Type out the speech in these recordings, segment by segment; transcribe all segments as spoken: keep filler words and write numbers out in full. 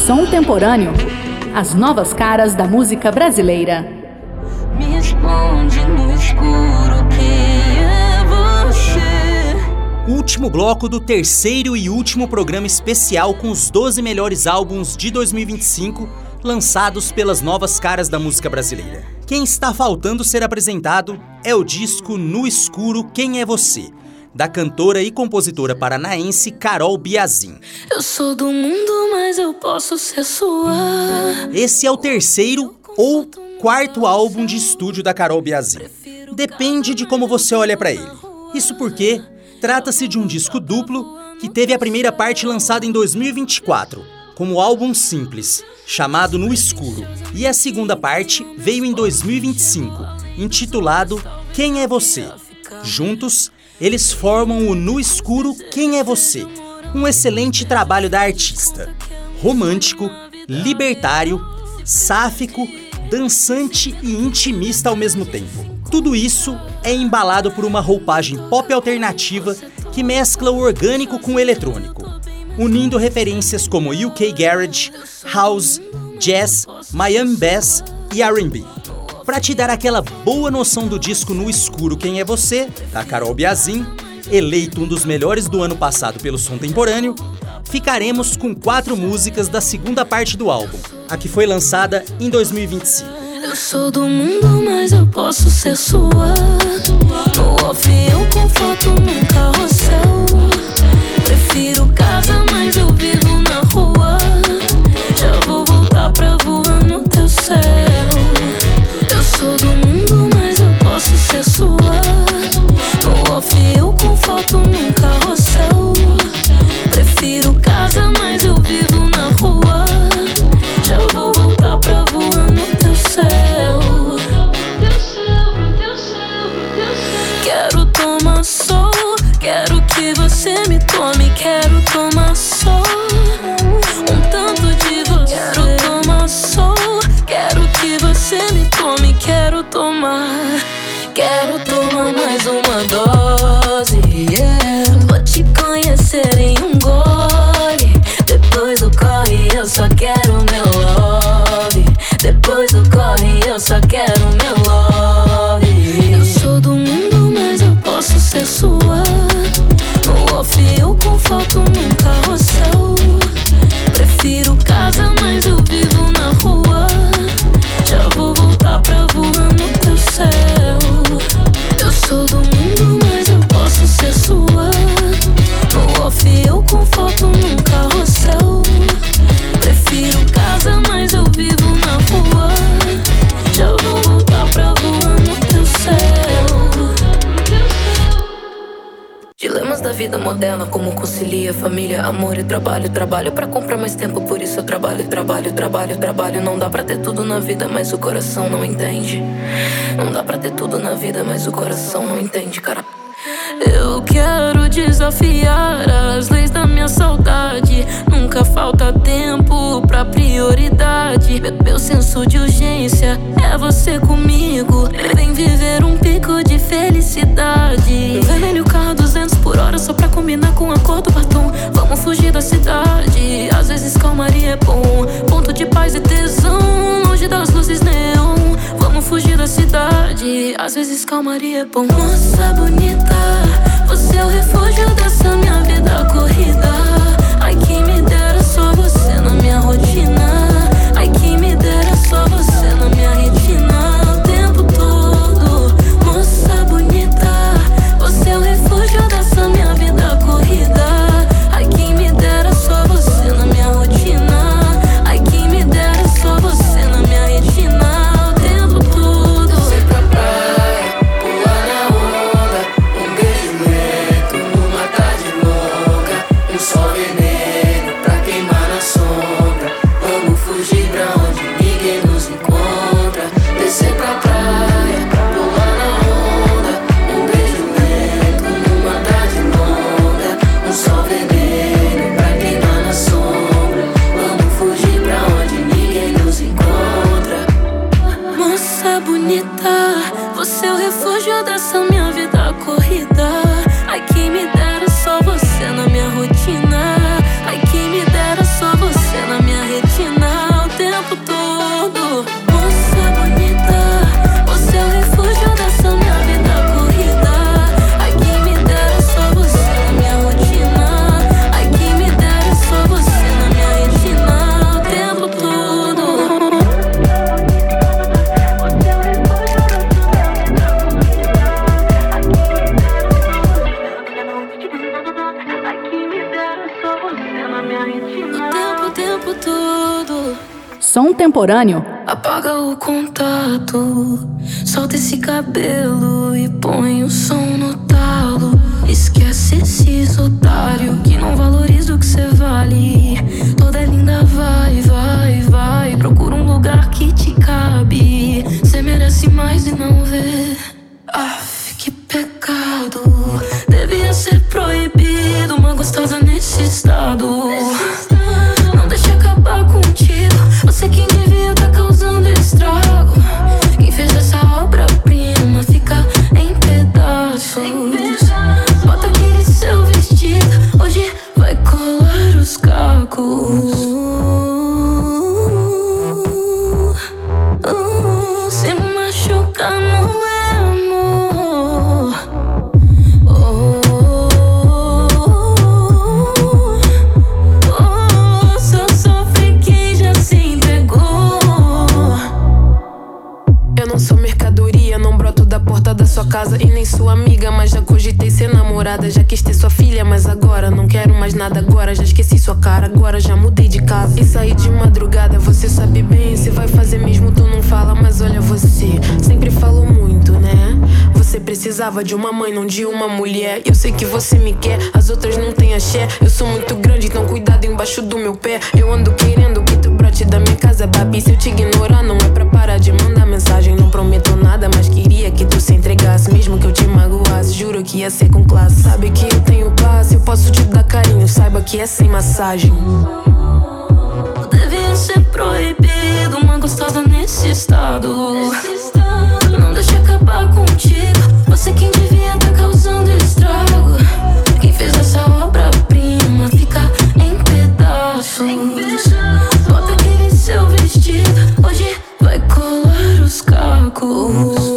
Som Temporâneo. As novas caras da música brasileira. Me esconde no escuro, quem é você? Último bloco do terceiro e último programa especial com os doze melhores álbuns de dois mil e vinte e cinco lançados pelas novas caras da música brasileira. Quem está faltando ser apresentado é o disco No Escuro, Quem é Você? Da cantora e compositora paranaense Carol Biazin. Eu sou do mundo, mas eu posso ser sua. Esse é o terceiro ou quarto álbum de estúdio da Carol Biazin. Depende de como você olha pra ele. Isso porque trata-se de um disco duplo que teve a primeira parte lançada em dois mil e vinte e quatro, como álbum simples, chamado No Escuro, e a segunda parte veio em dois mil e vinte e cinco, intitulado Quem é Você? Juntos, eles formam o No Escuro, Quem é Você? Um excelente trabalho da artista. Romântico, libertário, sáfico, dançante e intimista ao mesmo tempo. Tudo isso é embalado por uma roupagem pop alternativa que mescla o orgânico com o eletrônico, unindo referências como U K Garage, House, Jazz, Miami Bass e R and B. Para te dar aquela boa noção do disco No Escuro, Quem é Você? Da Carol Biazin, eleito um dos melhores do ano passado pelo Som Temporâneo, ficaremos com quatro músicas da segunda parte do álbum, a que foi lançada em dois mil e vinte e cinco. Eu sou do mundo, mas eu posso ser sua. No off eu com foto num carrossel. Prefiro casa, mas eu vivo na rua. Já vou voltar pra voar no teu céu. Eu sou do mundo, mas eu posso ser sua. No off eu com foto num carrossel. Prefiro casa, mas eu vivo na rua. Já vou voltar pra voar no teu céu. Quero tomar sol, quero que você me tome. Quero tomar sol, um tanto de você. Quero tomar sol, quero que você me tome. Quero tomar, quero tomar mais uma dose, yeah. Vou te conhecer em um gole. Depois do corre eu só quero meu love. Depois do corre eu só quero meu love. Eu sou do mundo, mas eu posso ser sua. No off eu com foto num carrossel. Prefiro casa, mas eu vivo na rua. Já vou voltar pra voar no teu céu. Eu sou do mundo, mas eu posso ser sua. No off eu com foto num carrossel. Prefiro casa, mas eu vivo na rua. Já vou voltar pra voar no teu céu. Dilemas da vida moderna, como concilia família, amor e trabalho. Trabalho pra comprar mais tempo, por isso eu trabalho, trabalho, trabalho, trabalho. Não dá pra ter tudo na vida, mas o coração não entende. Não dá pra ter tudo na vida, mas o coração não entende, cara. Eu quero desafiar as leis da minha saudade. Nunca falta tempo pra prioridade. Meu senso de urgência é você comigo. Vem viver um pico de felicidade. Vermelho carro duzentos por hora só pra combinar com a cor do batom. Vamos fugir da cidade, às vezes calmaria é bom. Ponto de paz e tesão, longe das luzes neon. Vamos fugir da cidade, às vezes calmaria é bom. Moça bonita, você é o refúgio dessa minha vida corrida. Ai, quem me dera só você na minha rotina. Ai, quem me dera só você na minha retina o tempo todo. Moça bonita, você é o refúgio dessa minha vida corrida. Ai, quem me dera só você na minha rotina. Ai, quem me dera só você na minha retina o tempo todo. Descer pra praia, pular na onda, um beijo lento numa tarde louca. Um sol vermelho pra queimar na sombra. Vamos fugir pra onde ninguém nos encontra. Descer pra praia, pular na onda, um beijo lento numa tarde longa. Um sol vermelho pra queimar na sombra. Vamos fugir pra onde ninguém nos encontra. Moça bonita, você é o refúgio dessa minha vida corrida. Ai, quem me dera só você na minha rotina. Ai, quem me dera só você na minha retina. Som temporâneo. Apaga o contato, solta esse cabelo e põe o som no talo. Esquece esses otários que não valoriza o que cê vale. Toda linda vai, vai, vai, procura um lugar que te cabe. Cê merece mais e não vê. Aff, que pecado. Devia ser proibido uma gostosa nesse estado. Não deixa acabar contigo. Você quem devia tá causando estrago. Quem fez essa obra-prima fica em pedaços. Bota aquele seu vestido, hoje vai colar os cacos. uh, uh, Se machucar não é amor. oh, oh, oh, Só sofre quem já se entregou. Eu não sou mercadoria, não broto da porta da sua casa e nem sua amiga, mas já cogitei ser namorada, já quis ter sua filha, mas agora não quero mais nada agora, já esqueci sua cara, agora já mudei de casa e saí de madrugada, você sabe bem, se vai fazer mesmo tu não fala, mas olha você, sempre falou muito, né? Você precisava de uma mãe, não de uma mulher, eu sei que você me quer, as outras não têm axé, eu sou muito grande, então cuidado embaixo do meu pé, eu ando querendo que tu brote da minha casa, babi, se eu te ignorar não é pra parar de mandar mensagem, não prometo nada, mas queria que tu se entregasse, mesmo que eu te magoasse, juro que ia ser com classe. Sabe que eu tenho passe, eu posso te dar carinho, saiba que é sem massagem. Devia ser proibido uma gostosa nesse estado. Não deixa acabar contigo, você quem devia tá causando estrago. Quem fez essa obra-prima fica em pedaços. Bota aquele seu vestido, hoje vai colar os cacos.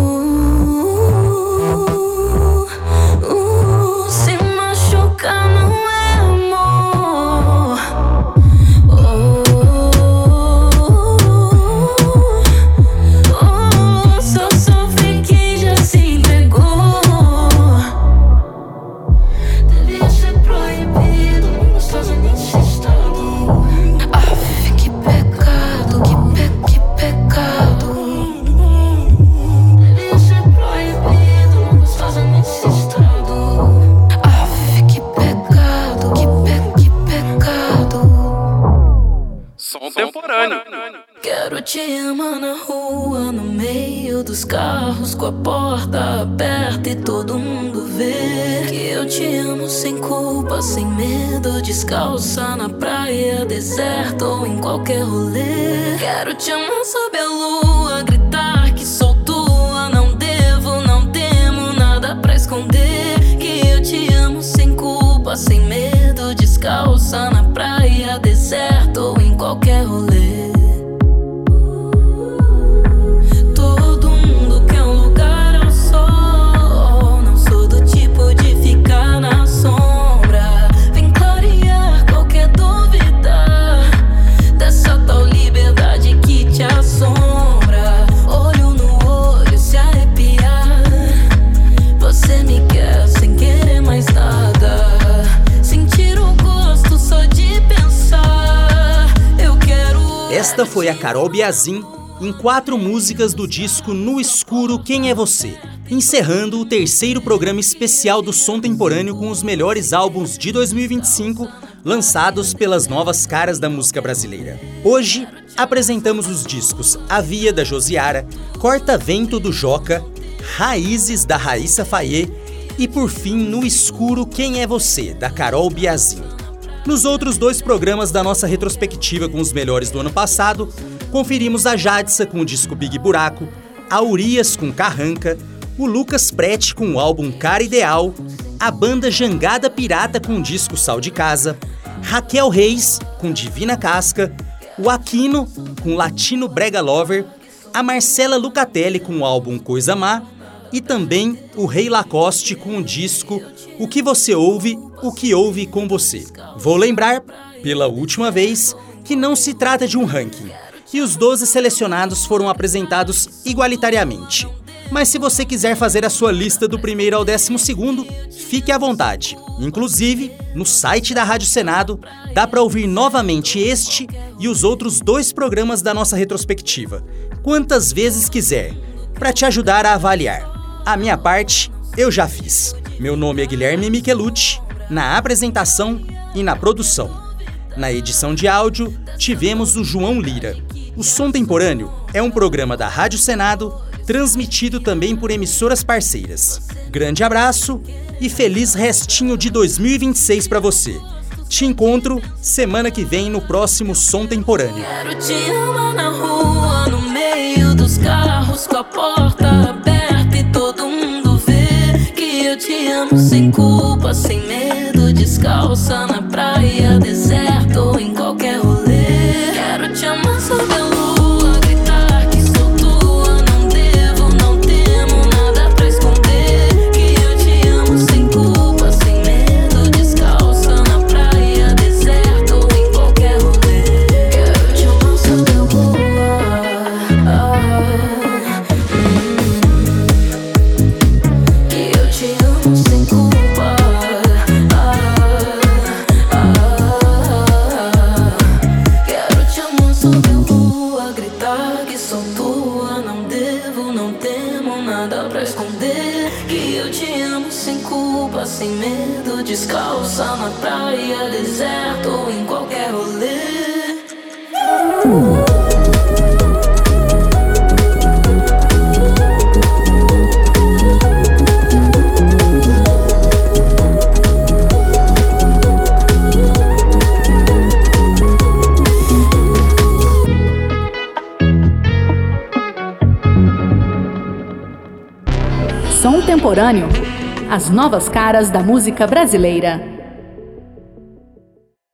Quero te amar na rua, no meio dos carros, com a porta aberta e todo mundo ver que eu te amo sem culpa, sem medo, descalça na praia, deserto ou em qualquer rolê. Quero te amar sob a lua, gritar que sou tua, não devo, não temo nada pra esconder, que eu te amo sem culpa, sem medo, descalça na praia, deserto ou em qualquer rolê. Esta foi a Carol Biazin em quatro músicas do disco No Escuro Quem é Você, encerrando o terceiro programa especial do Som Temporâneo com os melhores álbuns de dois mil e vinte e cinco lançados pelas novas caras da música brasileira. Hoje, apresentamos os discos A Via, da Josiara, Corta Vento, do Joca, Raízes, da Raíssa Fayet e, por fim, No Escuro Quem é Você, da Carol Biazin. Nos outros dois programas da nossa retrospectiva com os melhores do ano passado, conferimos a Jadsa com o disco Big Buraco, a Urias com Carranca, o Lucas Prete com o álbum Cara Ideal, a banda Jangada Pirata com o disco Sal de Casa, Raquel Reis com Divina Casca, o Aquino com Latino Brega Lover, a Marcela Lucatelli com o álbum Coisa Má e também o Rei Lacoste com o disco O Que Você Ouve, O Que Ouve com Você. Vou lembrar, pela última vez, que não se trata de um ranking, e os doze selecionados foram apresentados igualitariamente. Mas se você quiser fazer a sua lista do primeiro ao décimo segundo, fique à vontade. Inclusive, No site da Rádio Senado, dá para ouvir novamente este e os outros dois programas da nossa retrospectiva, quantas vezes quiser, para te ajudar a avaliar. A minha parte, eu já fiz. Meu nome é Guilherme Michelucci, na apresentação e na produção. Na edição de áudio, tivemos o João Lira. O Som Temporâneo é um programa da Rádio Senado, transmitido também por emissoras parceiras. Grande abraço e feliz restinho de dois mil e vinte e seis para você. Te encontro semana que vem no próximo Som Temporâneo. Quero te amar na rua, no meio dos carros, com a porta aberta e todo mundo vê que eu te amo sem culpa, sem medo, descalça na praia, deserto ou em qualquer rolê. Quero te amar sob a lua, gritar que sou tua, não devo, não temo nada pra esconder, que eu te amo sem culpa, sem medo, descalça na praia, deserto ou em qualquer rolê. Quero te amar sob a lua, ah, que eu te amo sem culpa, ah, ah, quero te amar sob a lua, gritar que sou tua, não devo, não temo nada pra esconder, que eu te amo sem culpa, sem medo, descalça na praia, deserto ou em qualquer rolê. Som Temporâneo. As novas caras da música brasileira.